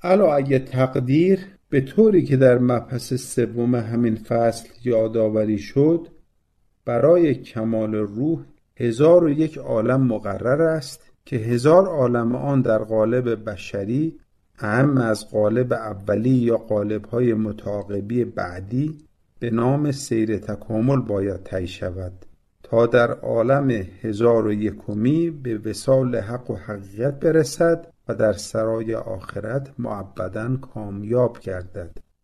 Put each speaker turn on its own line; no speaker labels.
الا اگه تقدیر به طوری که در مبحث سوم همین فصل یادآوری شد، برای کمال روح 1001 عالم مقرر است که 1000 عالم آن در قالب بشری، اهم از قالب اولی یا قالب‌های متعاقبی بعدی، به نام سیر تکامل باید طی شود تا در عالم 1001می به وصال حق و حقیقت برسد و در سرای آخرت مؤبداً کامیاب گردد.